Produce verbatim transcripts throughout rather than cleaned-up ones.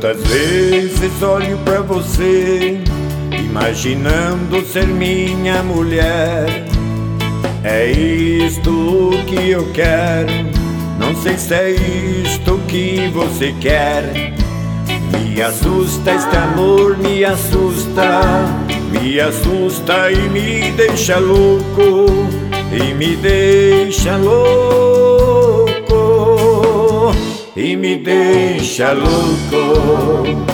Quantas vezes olho pra você, imaginando ser minha mulher. É isto que eu quero, não sei se é isto que você quer. Me assusta este amor, me assusta, me assusta e me deixa louco, e me deixa louco, e me deixa louco.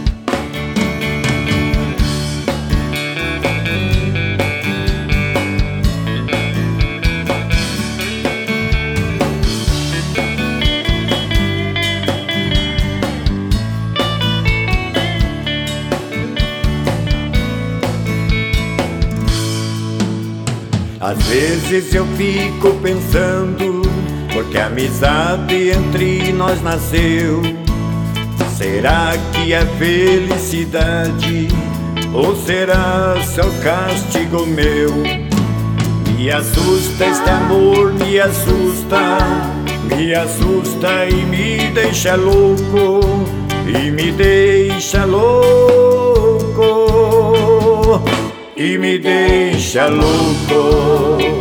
Às vezes eu fico pensando, porque a amizade entre nós nasceu. Será que é felicidade, ou será só castigo meu? Me assusta este amor, me assusta, me assusta e me deixa louco, e me deixa louco, e me deixa louco.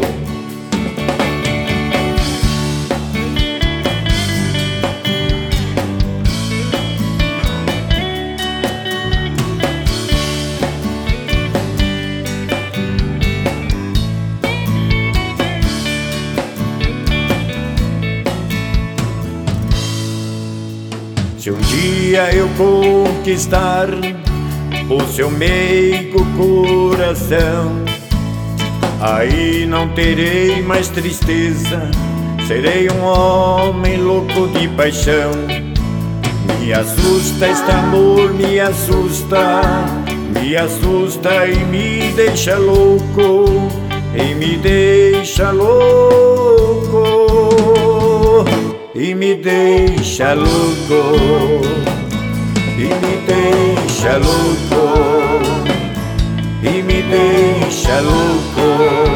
Se um dia eu conquistar o seu meigo coração, aí não terei mais tristeza, serei um homem louco de paixão. Me assusta este amor, me assusta, me assusta e me deixa louco, e me deixa louco, e me deixa louco, e me deixa louco, e me deixa louco.